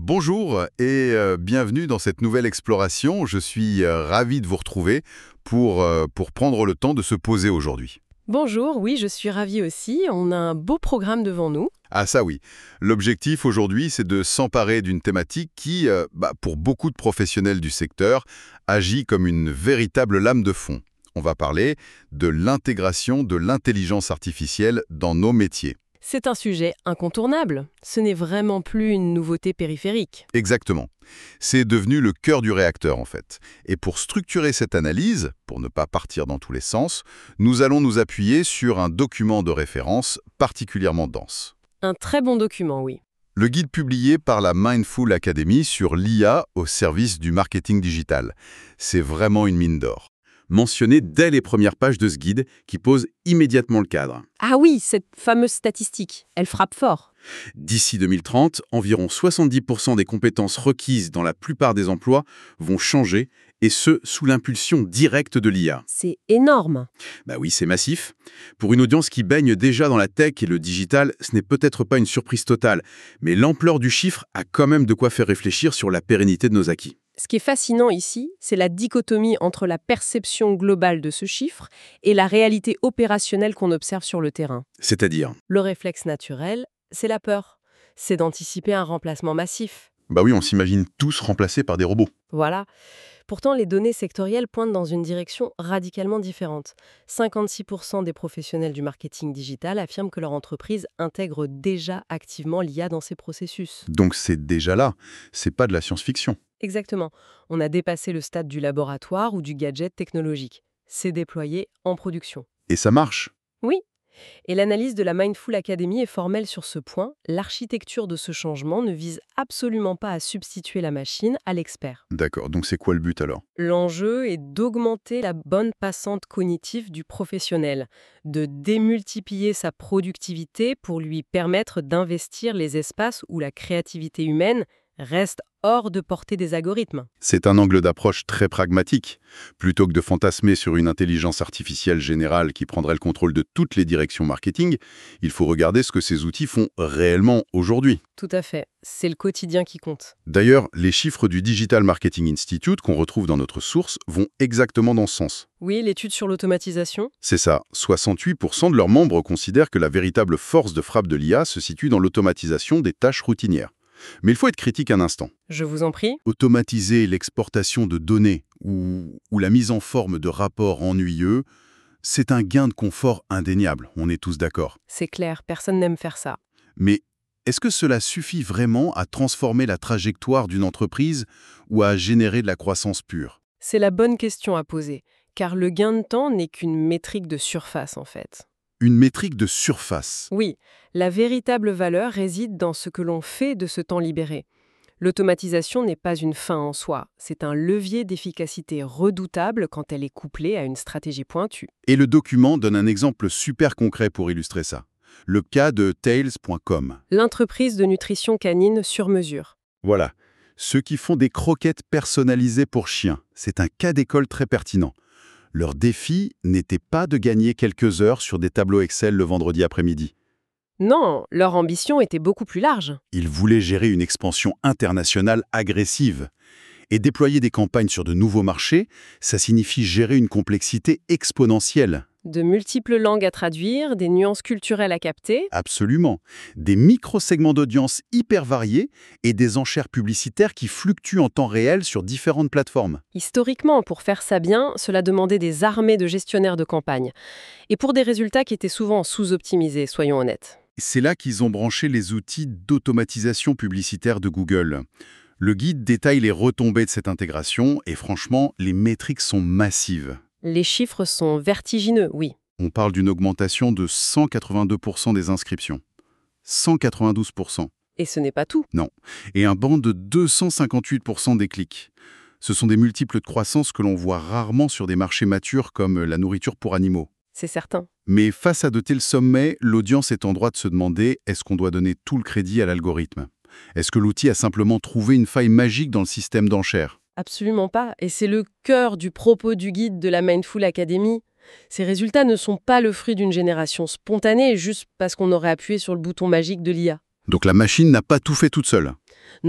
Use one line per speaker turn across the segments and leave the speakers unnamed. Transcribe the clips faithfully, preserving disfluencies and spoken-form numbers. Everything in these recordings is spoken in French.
Bonjour et euh, bienvenue dans cette nouvelle exploration. Je suis euh, ravi de vous retrouver pour, euh, pour prendre le temps de se poser aujourd'hui.
Bonjour, oui, je suis ravie aussi. On a un beau programme devant nous.
Ah ça oui, l'objectif aujourd'hui, c'est de s'emparer d'une thématique qui, euh, bah, pour beaucoup de professionnels du secteur, agit comme une véritable lame de fond. On va parler de l'intégration de l'intelligence artificielle dans nos métiers.
C'est un sujet incontournable. Ce n'est vraiment plus une nouveauté périphérique.
Exactement. C'est devenu le cœur du réacteur, en fait. Et pour structurer cette analyse, pour ne pas partir dans tous les sens, nous allons nous appuyer sur un document de référence particulièrement dense.
Un très bon document, oui.
Le guide publié par la Mindful Academy sur l'I A au service du marketing digital. C'est vraiment une mine d'or. Mentionné dès les premières pages de ce guide qui pose immédiatement le cadre.
Ah oui, cette fameuse statistique, elle frappe fort.
D'ici deux mille trente, environ soixante-dix pour cent des compétences requises dans la plupart des emplois vont changer, et ce, sous l'impulsion directe de l'I A.
C'est énorme.
Bah oui, c'est massif. Pour une audience qui baigne déjà dans la tech et le digital, ce n'est peut-être pas une surprise totale, mais l'ampleur du chiffre a quand même de quoi faire réfléchir sur la pérennité de nos acquis.
Ce qui est fascinant ici, c'est la dichotomie entre la perception globale de ce chiffre et la réalité opérationnelle qu'on observe sur le terrain.
C'est-à-dire,
Le réflexe naturel, c'est la peur. C'est d'anticiper un remplacement massif.
Bah oui, on s'imagine tous remplacés par des robots.
Voilà. Pourtant, les données sectorielles pointent dans une direction radicalement différente. cinquante-six pour cent des professionnels du marketing digital affirment que leur entreprise intègre déjà activement l'I A dans ses processus.
Donc c'est déjà là, c'est pas de la science-fiction.
Exactement. On a dépassé le stade du laboratoire ou du gadget technologique. C'est déployé en production.
Et ça marche.
Oui. Et l'analyse de la Mindful Academy est formelle sur ce point. L'architecture de ce changement ne vise absolument pas à substituer la machine à l'expert.
D'accord, donc c'est quoi le but alors?
L'enjeu est d'augmenter la bonne passante cognitive du professionnel, de démultiplier sa productivité pour lui permettre d'investir les espaces où la créativité humaine reste hors de portée des algorithmes.
C'est un angle d'approche très pragmatique. Plutôt que de fantasmer sur une intelligence artificielle générale qui prendrait le contrôle de toutes les directions marketing, il faut regarder ce que ces outils font réellement aujourd'hui.
Tout à fait. C'est le quotidien qui compte.
D'ailleurs, les chiffres du Digital Marketing Institute qu'on retrouve dans notre source vont exactement dans ce sens.
Oui, l'étude sur l'automatisation.
C'est ça, soixante-huit pour cent de leurs membres considèrent que la véritable force de frappe de l'I A se situe dans l'automatisation des tâches routinières. Mais il faut être critique un instant.
Je vous en prie.
Automatiser l'exportation de données ou, ou la mise en forme de rapports ennuyeux, c'est un gain de confort indéniable, on est tous d'accord.
C'est clair, personne n'aime faire ça.
Mais est-ce que cela suffit vraiment à transformer la trajectoire d'une entreprise ou à générer de la croissance pure?
C'est la bonne question à poser, car le gain de temps n'est qu'une métrique de surface en fait.
Une métrique de surface.
Oui, la véritable valeur réside dans ce que l'on fait de ce temps libéré. L'automatisation n'est pas une fin en soi, c'est un levier d'efficacité redoutable quand elle est couplée à une stratégie pointue.
Et le document donne un exemple super concret pour illustrer ça. Le cas de Tails point com.
L'entreprise de nutrition canine sur mesure.
Voilà. Ceux qui font des croquettes personnalisées pour chiens. C'est un cas d'école très pertinent. Leur défi n'était pas de gagner quelques heures sur des tableaux Excel le vendredi après-midi.
Non, leur ambition était beaucoup plus large.
Ils voulaient gérer une expansion internationale agressive. Et déployer des campagnes sur de nouveaux marchés, ça signifie gérer une complexité exponentielle.
De multiples langues à traduire, des nuances culturelles à capter.
Absolument. Des micro-segments d'audience hyper variés et des enchères publicitaires qui fluctuent en temps réel sur différentes plateformes.
Historiquement, pour faire ça bien, cela demandait des armées de gestionnaires de campagne. Et pour des résultats qui étaient souvent sous-optimisés, soyons honnêtes.
C'est là qu'ils ont branché les outils d'automatisation publicitaire de Google. Le guide détaille les retombées de cette intégration et franchement, les métriques sont massives.
Les chiffres sont vertigineux, oui.
On parle d'une augmentation de cent quatre-vingt-deux pour cent des inscriptions. cent quatre-vingt-douze pour cent.
Et ce n'est pas tout.
Non. Et un bond de deux cent cinquante-huit pour cent des clics. Ce sont des multiples de croissance que l'on voit rarement sur des marchés matures comme la nourriture pour animaux.
C'est certain.
Mais face à de tels sommets, l'audience est en droit de se demander est-ce qu'on doit donner tout le crédit à l'algorithme? Est-ce que l'outil a simplement trouvé une faille magique dans le système d'enchères?
Absolument pas. Et c'est le cœur du propos du guide de la Mindful Academy. Ces résultats ne sont pas le fruit d'une génération spontanée juste parce qu'on aurait appuyé sur le bouton magique de l'I A.
Donc la machine n'a pas tout fait toute seule.
Non.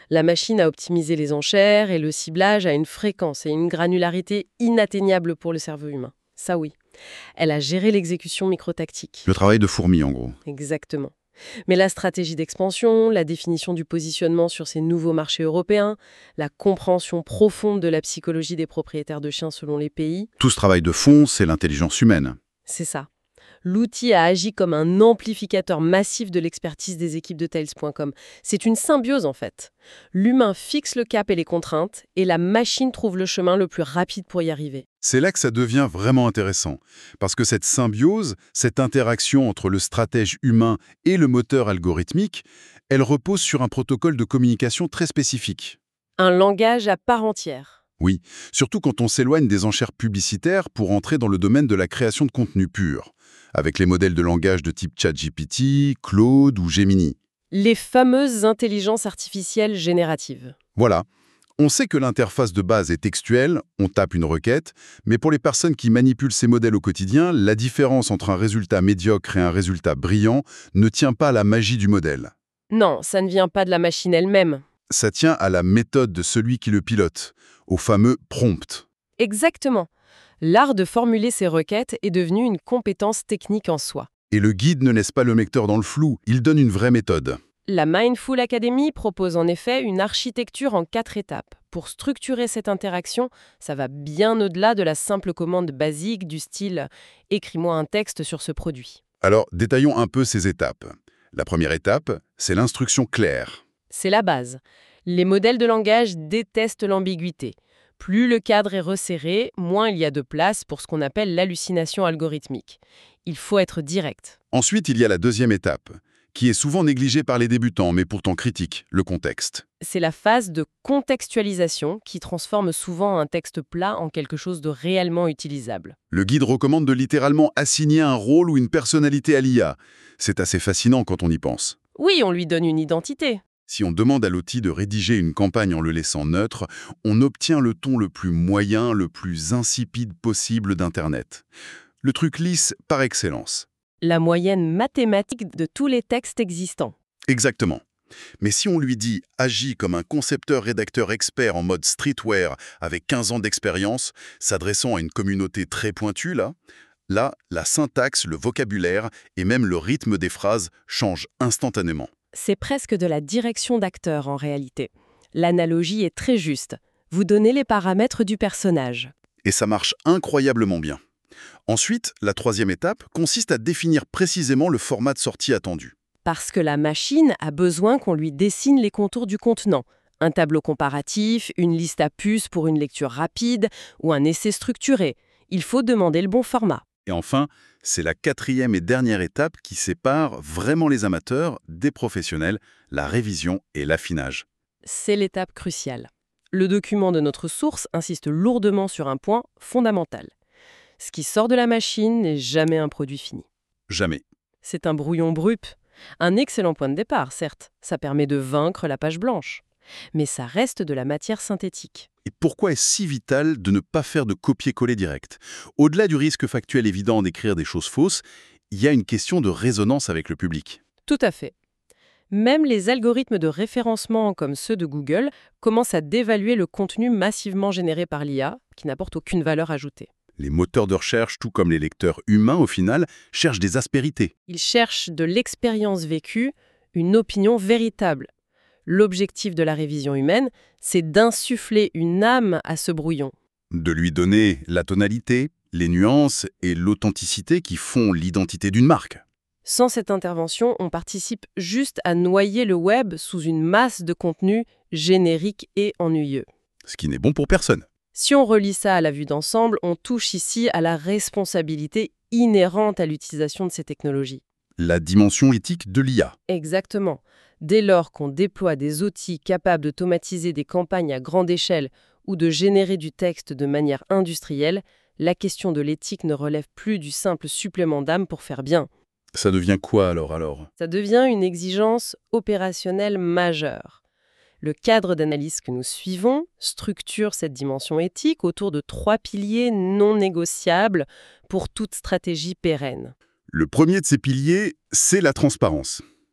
La machine a optimisé les enchères et le ciblage à une fréquence et une granularité inatteignables pour le cerveau humain. Ça oui. Elle a géré l'exécution microtactique.
Le travail de fourmi, en gros.
Exactement. Mais la stratégie d'expansion, la définition du positionnement sur ces nouveaux marchés européens, la compréhension profonde de la psychologie des propriétaires de chiens selon les pays,
Tout ce travail de fond, c'est l'intelligence humaine.
c'est ça. L'outil a agi comme un amplificateur massif de l'expertise des équipes de Tails point com. C'est une symbiose en fait. L'humain fixe le cap et les contraintes, et la machine trouve le chemin le plus rapide pour y arriver.
C'est là que ça devient vraiment intéressant, parce que cette symbiose, cette interaction entre le stratège humain et le moteur algorithmique, elle repose sur un protocole de communication très spécifique.
Un langage à part entière.
Oui, surtout quand on s'éloigne des enchères publicitaires pour entrer dans le domaine de la création de contenu pur, avec les modèles de langage de type ChatGPT, Claude ou Gemini.
Les fameuses intelligences artificielles génératives.
Voilà. On sait que l'interface de base est textuelle, on tape une requête, mais pour les personnes qui manipulent ces modèles au quotidien, la différence entre un résultat médiocre et un résultat brillant ne tient pas à la magie du modèle.
Non, ça ne vient pas de la machine elle-même.
Ça tient à la méthode de celui qui le pilote, au fameux prompt.
Exactement. L'art de formuler ces requêtes est devenu une compétence technique en soi.
Et le guide ne laisse pas le lecteur dans le flou, il donne une vraie méthode.
La Mindful Academy propose en effet une architecture en quatre étapes. Pour structurer cette interaction, ça va bien au-delà de la simple commande basique du style « écris-moi un texte sur ce produit ».
Alors, détaillons un peu ces étapes. La première étape, c'est l'instruction claire.
C'est la base. Les modèles de langage détestent l'ambiguïté. Plus le cadre est resserré, moins il y a de place pour ce qu'on appelle l'hallucination algorithmique. Il faut être direct.
Ensuite, il y a la deuxième étape, qui est souvent négligée par les débutants, mais pourtant critique, le contexte.
C'est la phase de contextualisation qui transforme souvent un texte plat en quelque chose de réellement utilisable.
Le guide recommande de littéralement assigner un rôle ou une personnalité à l'I A. C'est assez fascinant quand on y pense.
Oui, on lui donne une identité.
Si on demande à l'outil de rédiger une campagne en le laissant neutre, on obtient le ton le plus moyen, le plus insipide possible d'Internet. Le truc lisse par excellence.
La moyenne mathématique de tous les textes existants.
Exactement. Mais si on lui dit « agit comme un concepteur-rédacteur expert en mode streetwear avec quinze ans d'expérience, s'adressant à une communauté très pointue, là », là, la syntaxe, le vocabulaire et même le rythme des phrases changent instantanément.
C'est presque de la direction d'acteur en réalité. L'analogie est très juste. Vous donnez les paramètres du personnage.
Et ça marche incroyablement bien. Ensuite, la troisième étape consiste à définir précisément le format de sortie attendu.
Parce que la machine a besoin qu'on lui dessine les contours du contenant. Un tableau comparatif, une liste à puces pour une lecture rapide ou un essai structuré. Il faut demander le bon format.
Et enfin, c'est la quatrième et dernière étape qui sépare vraiment les amateurs des professionnels, la révision et l'affinage.
C'est l'étape cruciale. Le document de notre source insiste lourdement sur un point fondamental. Ce qui sort de la machine n'est jamais un produit fini.
Jamais.
C'est un brouillon brut. Un excellent point de départ, certes. Ça permet de vaincre la page blanche. Mais ça reste de la matière synthétique.
Et pourquoi est-ce si vital de ne pas faire de copier-coller direct? Au-delà du risque factuel évident d'écrire des choses fausses, il y a une question de résonance avec le public.
Tout à fait. Même les algorithmes de référencement comme ceux de Google commencent à dévaluer le contenu massivement généré par l'I A, qui n'apporte aucune valeur ajoutée.
Les moteurs de recherche, tout comme les lecteurs humains au final, cherchent des aspérités.
Ils cherchent de l'expérience vécue, une opinion véritable. L'objectif de la révision humaine, c'est d'insuffler une âme à ce brouillon.
De lui donner la tonalité, les nuances et l'authenticité qui font l'identité d'une marque.
Sans cette intervention, on participe juste à noyer le web sous une masse de contenu générique et ennuyeux.
Ce qui n'est bon pour personne.
Si on relie ça à la vue d'ensemble, on touche ici à la responsabilité inhérente à l'utilisation de ces technologies.
La dimension éthique de l'I A.
Exactement. Dès lors qu'on déploie des outils capables d'automatiser des campagnes à grande échelle ou de générer du texte de manière industrielle, la question de l'éthique ne relève plus du simple supplément d'âme pour faire bien.
Ça devient quoi alors alors
Ça devient une exigence opérationnelle majeure. Le cadre d'analyse que nous suivons structure cette dimension éthique autour de trois piliers non négociables pour toute stratégie pérenne.
Le premier de ces piliers, c'est la transparence.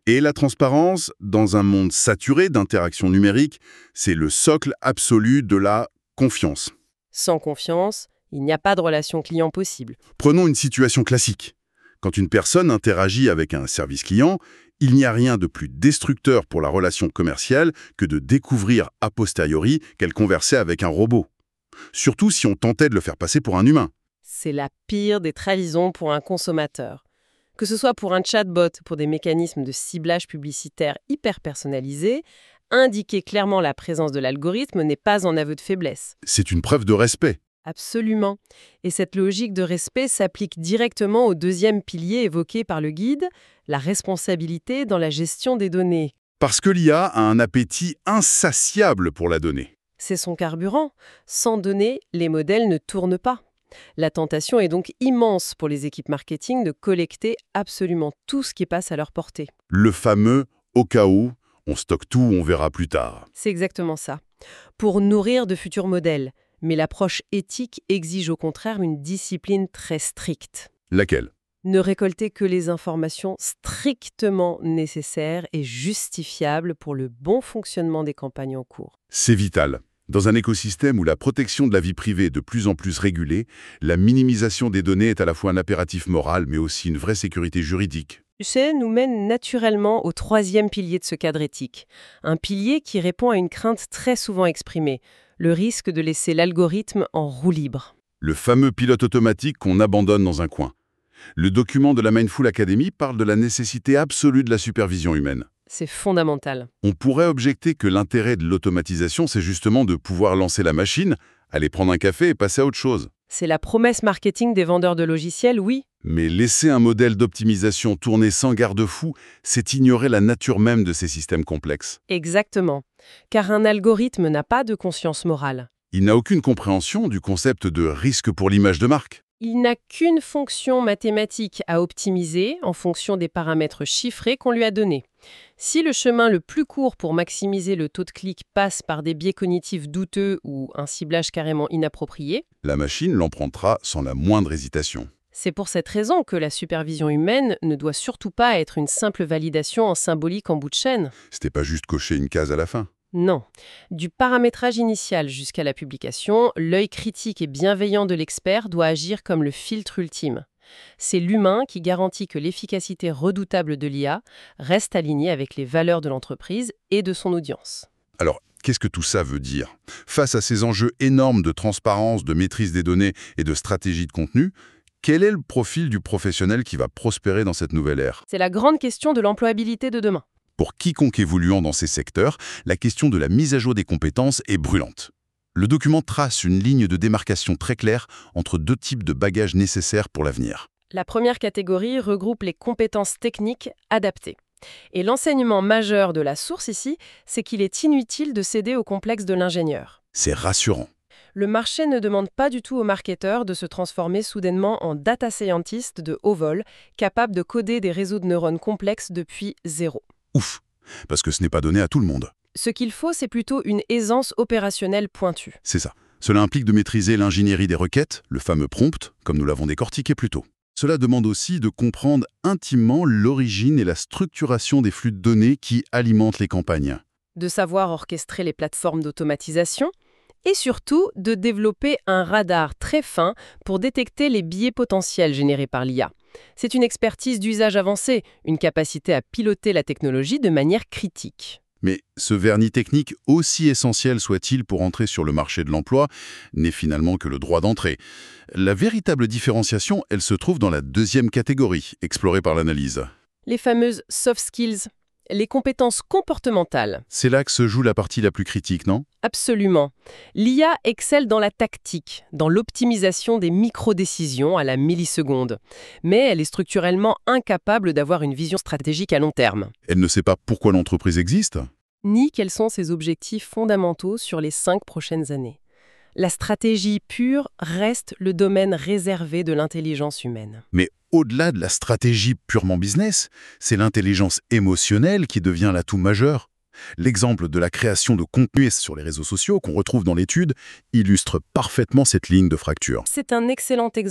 Et la transparence, dans un monde saturé d'interactions numériques, c'est le socle absolu de la confiance.
Sans confiance, il n'y a pas de relation client possible.
Prenons une situation classique. Quand une personne interagit avec un service client, il n'y a rien de plus destructeur pour la relation commerciale que de découvrir a posteriori qu'elle conversait avec un robot. Surtout si on tentait de le faire passer pour un humain.
C'est la pire des trahisons pour un consommateur. Que ce soit pour un chatbot, pour des mécanismes de ciblage publicitaire hyper personnalisés, indiquer clairement la présence de l'algorithme n'est pas un aveu de faiblesse.
C'est une preuve de respect.
Absolument. Et cette logique de respect s'applique directement au deuxième pilier évoqué par le guide, la responsabilité dans la gestion des données.
Parce que l'I A a un appétit insatiable pour la donnée.
C'est son carburant. Sans données, les modèles ne tournent pas. La tentation est donc immense pour les équipes marketing de collecter absolument tout ce qui passe à leur portée.
Le fameux « au cas où », on stocke tout, on verra plus tard.
C'est exactement ça. Pour nourrir de futurs modèles. Mais l'approche éthique exige au contraire une discipline très stricte.
Laquelle ?
Ne récolter que les informations strictement nécessaires et justifiables pour le bon fonctionnement des campagnes en cours.
C'est vital. Dans un écosystème où la protection de la vie privée est de plus en plus régulée, la minimisation des données est à la fois un impératif moral, mais aussi une vraie sécurité juridique.
Ce nous mène naturellement au troisième pilier de ce cadre éthique. Un pilier qui répond à une crainte très souvent exprimée, le risque de laisser l'algorithme en roue libre.
Le fameux pilote automatique qu'on abandonne dans un coin. Le document de la Mindful Academy parle de la nécessité absolue de la supervision humaine.
C'est fondamental.
On pourrait objecter que l'intérêt de l'automatisation, c'est justement de pouvoir lancer la machine, aller prendre un café et passer à autre chose.
C'est la promesse marketing des vendeurs de logiciels, oui.
Mais laisser un modèle d'optimisation tourner sans garde-fou, c'est ignorer la nature même de ces systèmes complexes.
Exactement. Car un algorithme n'a pas de conscience morale.
Il n'a aucune compréhension du concept de risque pour l'image de marque.
Il n'a qu'une fonction mathématique à optimiser en fonction des paramètres chiffrés qu'on lui a donnés. Si le chemin le plus court pour maximiser le taux de clic passe par des biais cognitifs douteux ou un ciblage carrément inapproprié,
la machine l'empruntera sans la moindre hésitation.
C'est pour cette raison que la supervision humaine ne doit surtout pas être une simple validation en symbolique en bout de chaîne.
C'était pas juste cocher une case à la fin.
Non. Du paramétrage initial jusqu'à la publication, l'œil critique et bienveillant de l'expert doit agir comme le filtre ultime. C'est l'humain qui garantit que l'efficacité redoutable de l'I A reste alignée avec les valeurs de l'entreprise et de son audience.
Alors, qu'est-ce que tout ça veut dire ? Face à ces enjeux énormes de transparence, de maîtrise des données et de stratégie de contenu, quel est le profil du professionnel qui va prospérer dans cette nouvelle ère ?
C'est la grande question de l'employabilité de demain.
Pour quiconque évoluant dans ces secteurs, la question de la mise à jour des compétences est brûlante. Le document trace une ligne de démarcation très claire entre deux types de bagages nécessaires pour l'avenir.
La première catégorie regroupe les compétences techniques adaptées. Et l'enseignement majeur de la source ici, c'est qu'il est inutile de céder au complexe de l'ingénieur.
C'est rassurant.
Le marché ne demande pas du tout aux marketeurs de se transformer soudainement en data scientist de haut vol, capables de coder des réseaux de neurones complexes depuis zéro.
Ouf, parce que ce n'est pas donné à tout le monde.
Ce qu'il faut, c'est plutôt une aisance opérationnelle pointue.
C'est ça. Cela implique de maîtriser l'ingénierie des requêtes, le fameux prompt, comme nous l'avons décortiqué plus tôt. Cela demande aussi de comprendre intimement l'origine et la structuration des flux de données qui alimentent les campagnes.
De savoir orchestrer les plateformes d'automatisation et surtout de développer un radar très fin pour détecter les biais potentiels générés par l'I A. C'est une expertise d'usage avancé, une capacité à piloter la technologie de manière critique.
Mais ce vernis technique, aussi essentiel soit-il pour entrer sur le marché de l'emploi, n'est finalement que le droit d'entrée. La véritable différenciation, elle se trouve dans la deuxième catégorie, explorée par l'analyse.
Les fameuses soft skills, les compétences comportementales.
C'est là que se joue la partie la plus critique, non ?
Absolument. L'I A excelle dans la tactique, dans l'optimisation des micro-décisions à la milliseconde. Mais elle est structurellement incapable d'avoir une vision stratégique à long terme.
Elle ne sait pas pourquoi l'entreprise existe ?
Ni quels sont ses objectifs fondamentaux sur les cinq prochaines années. La stratégie pure reste le domaine réservé de l'intelligence humaine.
Mais au-delà de la stratégie purement business, c'est l'intelligence émotionnelle qui devient l'atout majeur. L'exemple de la création de contenu sur les réseaux sociaux qu'on retrouve dans l'étude illustre parfaitement cette ligne de fracture.
C'est un excellent exemple.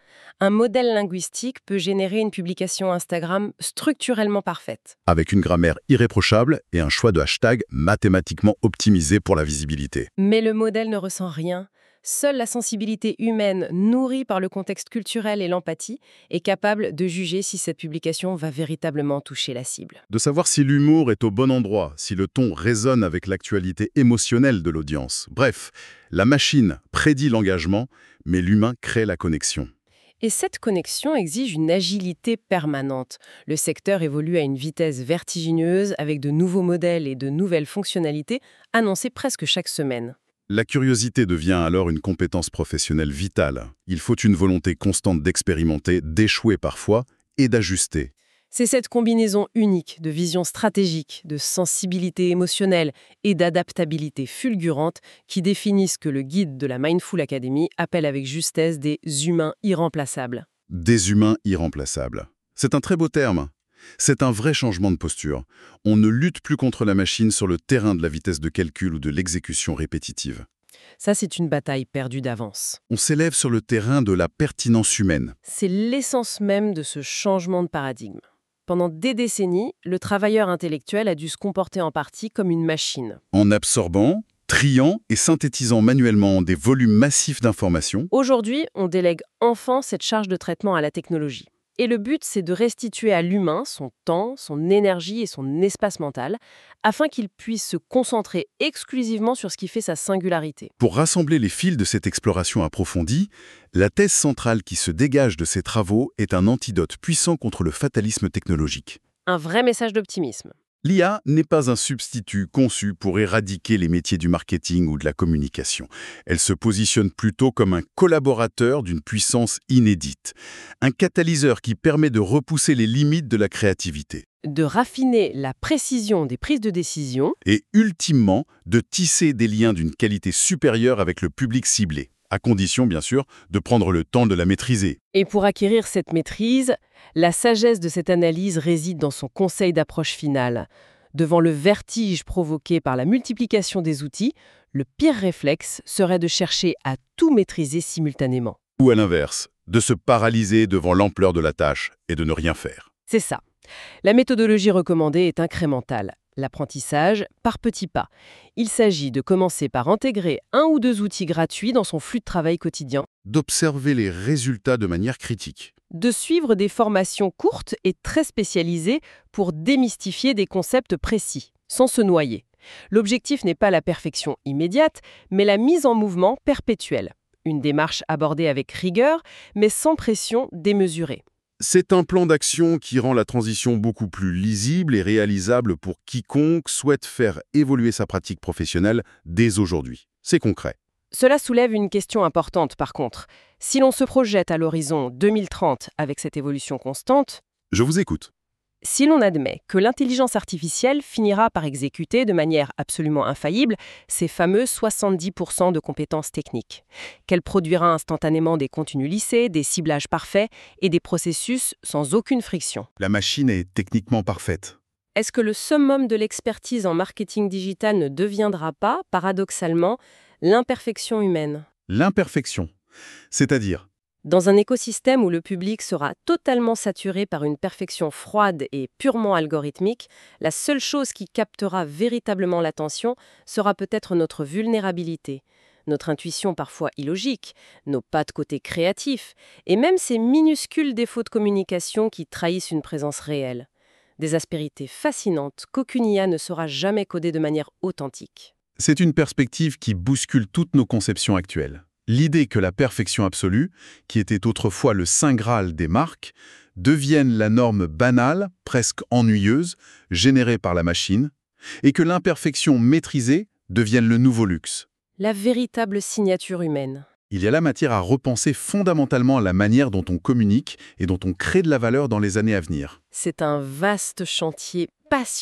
Un modèle linguistique peut générer une publication Instagram structurellement parfaite.
Avec une grammaire irréprochable et un choix de hashtag mathématiquement optimisé pour la visibilité.
Mais le modèle ne ressent rien. Seule la sensibilité humaine, nourrie par le contexte culturel et l'empathie, est capable de juger si cette publication va véritablement toucher la cible.
De savoir si l'humour est au bon endroit, si le ton résonne avec l'actualité émotionnelle de l'audience. Bref, la machine prédit l'engagement, mais l'humain crée la connexion.
Et cette connexion exige une agilité permanente. Le secteur évolue à une vitesse vertigineuse avec de nouveaux modèles et de nouvelles fonctionnalités annoncées presque chaque semaine.
La curiosité devient alors une compétence professionnelle vitale. Il faut une volonté constante d'expérimenter, d'échouer parfois et d'ajuster.
C'est cette combinaison unique de vision stratégique, de sensibilité émotionnelle et d'adaptabilité fulgurante qui définit ce que le guide de la Mindful Academy appelle avec justesse des humains irremplaçables.
Des humains irremplaçables. C'est un très beau terme. C'est un vrai changement de posture. On ne lutte plus contre la machine sur le terrain de la vitesse de calcul ou de l'exécution répétitive.
Ça, c'est une bataille perdue d'avance.
On s'élève sur le terrain de la pertinence humaine.
C'est l'essence même de ce changement de paradigme. Pendant des décennies, le travailleur intellectuel a dû se comporter en partie comme une machine.
En absorbant, triant et synthétisant manuellement des volumes massifs d'informations.
Aujourd'hui, on délègue enfin cette charge de traitement à la technologie. Et le but, c'est de restituer à l'humain son temps, son énergie et son espace mental, afin qu'il puisse se concentrer exclusivement sur ce qui fait sa singularité.
Pour rassembler les fils de cette exploration approfondie, la thèse centrale qui se dégage de ces travaux est un antidote puissant contre le fatalisme technologique.
Un vrai message d'optimisme.
L'I A n'est pas un substitut conçu pour éradiquer les métiers du marketing ou de la communication. Elle se positionne plutôt comme un collaborateur d'une puissance inédite, un catalyseur qui permet de repousser les limites de la créativité.
De raffiner la précision des prises de décision.
Et ultimement, de tisser des liens d'une qualité supérieure avec le public ciblé, à condition, bien sûr, de prendre le temps de la maîtriser.
Et pour acquérir cette maîtrise, la sagesse de cette analyse réside dans son conseil d'approche finale. Devant le vertige provoqué par la multiplication des outils, le pire réflexe serait de chercher à tout maîtriser simultanément.
Ou à l'inverse, de se paralyser devant l'ampleur de la tâche et de ne rien faire.
C'est ça. La méthodologie recommandée est incrémentale. L'apprentissage par petits pas. Il s'agit de commencer par intégrer un ou deux outils gratuits dans son flux de travail quotidien.
D'observer les résultats de manière critique.
De suivre des formations courtes et très spécialisées pour démystifier des concepts précis, sans se noyer. L'objectif n'est pas la perfection immédiate, mais la mise en mouvement perpétuelle. Une démarche abordée avec rigueur, mais sans pression démesurée.
C'est un plan d'action qui rend la transition beaucoup plus lisible et réalisable pour quiconque souhaite faire évoluer sa pratique professionnelle dès aujourd'hui. C'est concret.
Cela soulève une question importante par contre. Si l'on se projette à l'horizon deux mille trente avec cette évolution constante,
Je vous écoute.
si l'on admet que l'intelligence artificielle finira par exécuter de manière absolument infaillible ces fameux soixante-dix pour cent de compétences techniques, qu'elle produira instantanément des contenus lissés, des ciblages parfaits et des processus sans aucune friction.
La machine est techniquement parfaite.
Est-ce que le summum de l'expertise en marketing digital ne deviendra pas, paradoxalement, l'imperfection humaine ?
L'imperfection, c'est-à-dire
Dans un écosystème où le public sera totalement saturé par une perfection froide et purement algorithmique, la seule chose qui captera véritablement l'attention sera peut-être notre vulnérabilité, notre intuition parfois illogique, nos pas de côté créatifs, et même ces minuscules défauts de communication qui trahissent une présence réelle. Des aspérités fascinantes qu'aucune I A ne saura jamais coder de manière authentique.
C'est une perspective qui bouscule toutes nos conceptions actuelles. L'idée que la perfection absolue, qui était autrefois le saint graal des marques, devienne la norme banale, presque ennuyeuse, générée par la machine, et que l'imperfection maîtrisée devienne le nouveau luxe.
La véritable signature humaine.
Il y a là matière à repenser fondamentalement la manière dont on communique et dont on crée de la valeur dans les années à venir.
C'est un vaste chantier passionnant.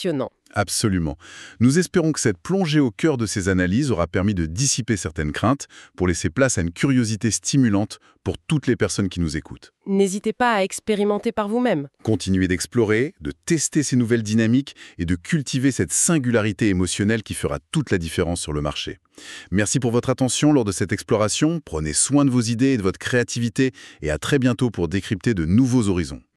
Absolument. Nous espérons que cette plongée au cœur de ces analyses aura permis de dissiper certaines craintes pour laisser place à une curiosité stimulante pour toutes les personnes qui nous écoutent.
N'hésitez pas à expérimenter par vous-même.
Continuez d'explorer, de tester ces nouvelles dynamiques et de cultiver cette singularité émotionnelle qui fera toute la différence sur le marché. Merci pour votre attention lors de cette exploration. Prenez soin de vos idées et de votre créativité et à très bientôt pour décrypter de nouveaux horizons.